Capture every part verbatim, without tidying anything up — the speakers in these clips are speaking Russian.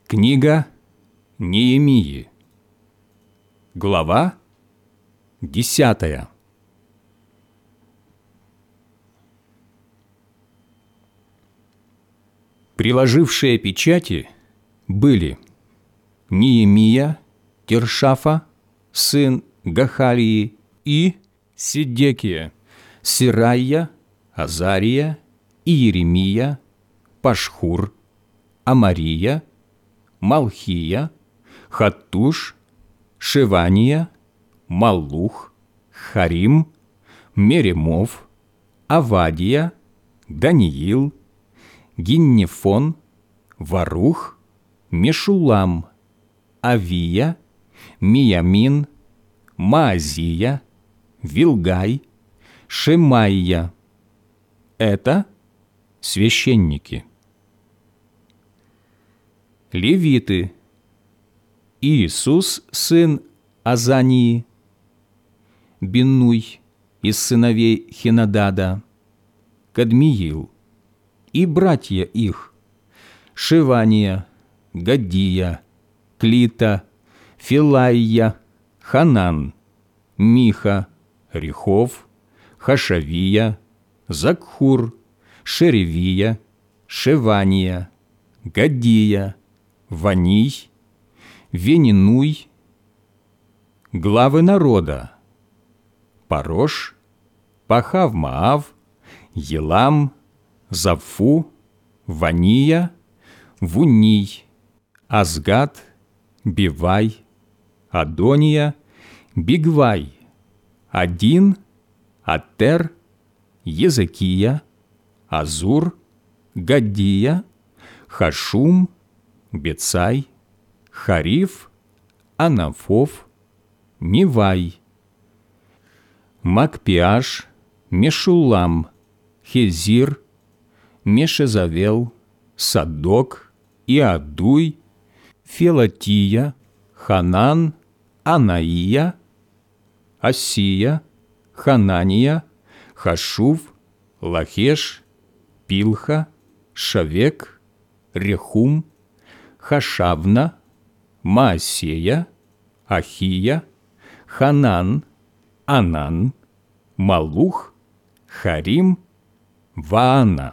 Книга Неемии, глава десятая. Приложившие печати были Неемия, Тиршафа, сын Гахалии, и Сидекия, Серайя, Азария, Иеремия, Пашхур, Амария, Малхия, Хаттуш, Шевания, Маллух, Харим, Меремов, Авадия, Даниил, Гиннефон, Варух, Мешулам, Авия, Миямин, Маазия, Вилгай, Шемайя. Это священники. Левиты: Иисус, сын Азании, Биннуй из сыновей Хенадада, Кадмиил и братья их: Шевания, Гаддия, Клита, Филайя, Ханан, Миха, Рехов, Хашавия, Закхур, Шеревия, Шевания, Гаддия, Ваний, Венинуй. Главы народа: Парош, Пахав-Маав, Елам, Завфу, Вания, Вуний, Азгад, Бивай, Адония, Бигвай, Один, Атер, Езекия, Азур, Гаддия, Хашум, Бецай, Хариф, Анафов, Невай, Макпиаш, Мешулам, Хезир, Мешезавел, Садок, Иадуй, Фелатия, Ханан, Анаия, Асия, Ханания, Хашув, Лахеш, Пилха, Шавек, Рехум, Хашавна, Маасея, Ахия, Ханан, Анан, Малух, Харим, Ваана.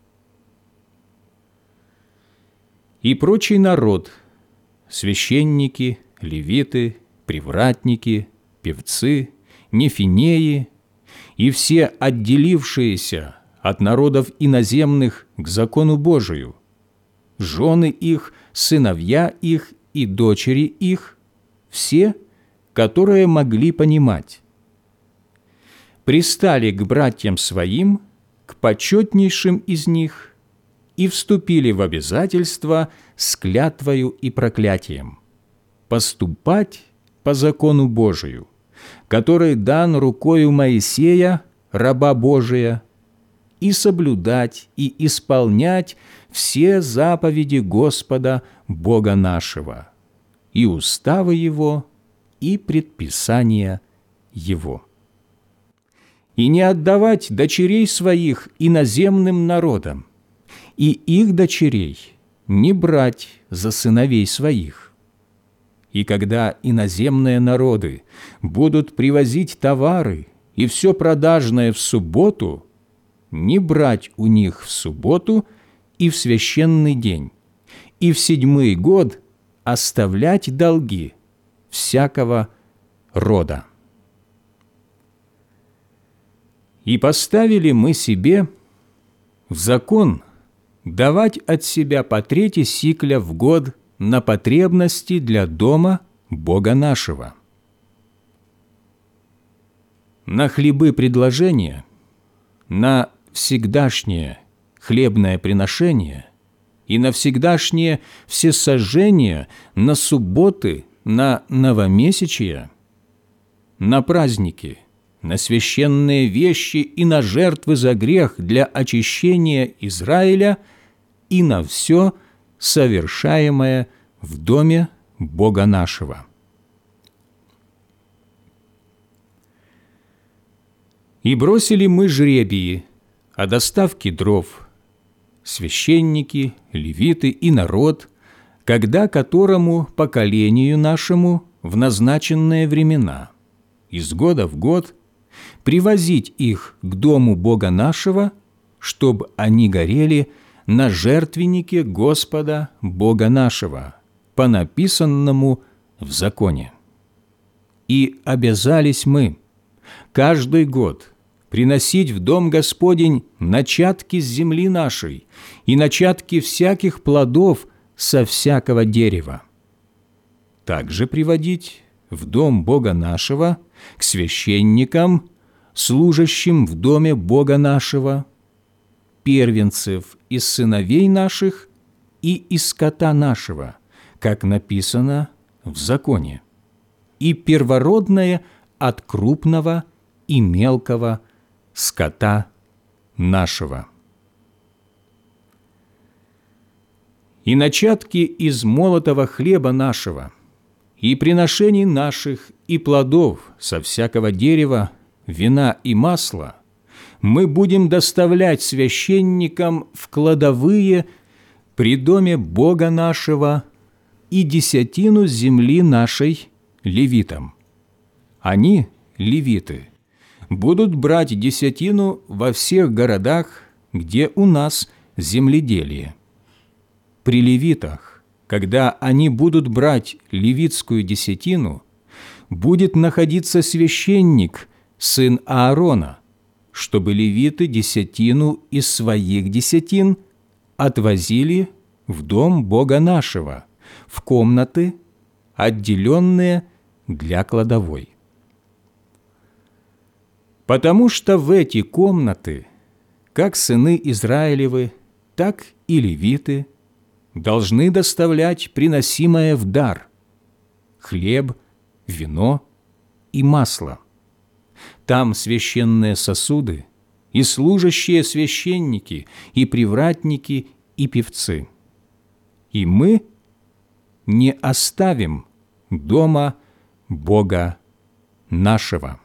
И прочий народ: священники, левиты, привратники, певцы, нефинеи и все отделившиеся от народов иноземных к закону Божию, жены их, сыновья их и дочери их, все, которые могли понимать, пристали к братьям своим, к почетнейшим из них, и вступили в обязательство с клятвою и проклятием поступать по закону Божию, который дан рукою Моисея, раба Божия, и соблюдать и исполнять все заповеди Господа Бога нашего, и уставы Его, и предписания Его. И не отдавать дочерей своих иноземным народам, и их дочерей не брать за сыновей своих. И когда иноземные народы будут привозить товары и все продажное в субботу, не брать у них в субботу и в священный день, и в седьмой год оставлять долги всякого рода. И поставили мы себе в закон давать от себя по трети сикля в год на потребности для дома Бога нашего. На хлебы предложения, на всегдашнее хлебное приношение и на всегдашнее всесожжение, на субботы, на новомесячия, на праздники, на священные вещи и на жертвы за грех для очищения Израиля и на все, совершаемое в доме Бога нашего. И бросили мы жребии о доставке дров, священники, левиты и народ, когда которому поколению нашему в назначенные времена, из года в год, привозить их к дому Бога нашего, чтобы они горели на жертвеннике Господа Бога нашего, по написанному в законе. И обязались мы каждый год приносить в дом Господень начатки с земли нашей и начатки всяких плодов со всякого дерева. Также приводить в дом Бога нашего к священникам, служащим в доме Бога нашего, первенцев из сыновей наших и из скота нашего, как написано в законе, и первородное от крупного и мелкого скота нашего. И начатки из молотого хлеба нашего, и приношений наших, и плодов со всякого дерева, вина и масла мы будем доставлять священникам в кладовые при доме Бога нашего и десятину земли нашей левитам. Они, левиты, будут брать десятину во всех городах, где у нас земледелие. При левитах, когда они будут брать левитскую десятину, будет находиться священник, сын Аарона, чтобы левиты десятину из своих десятин отвозили в дом Бога нашего, в комнаты, отделенные для кладовой. Потому что в эти комнаты, как сыны Израилевы, так и левиты должны доставлять приносимое в дар – хлеб, вино и масло. Там священные сосуды, и служащие священники, и привратники, и певцы. И мы не оставим дома Бога нашего.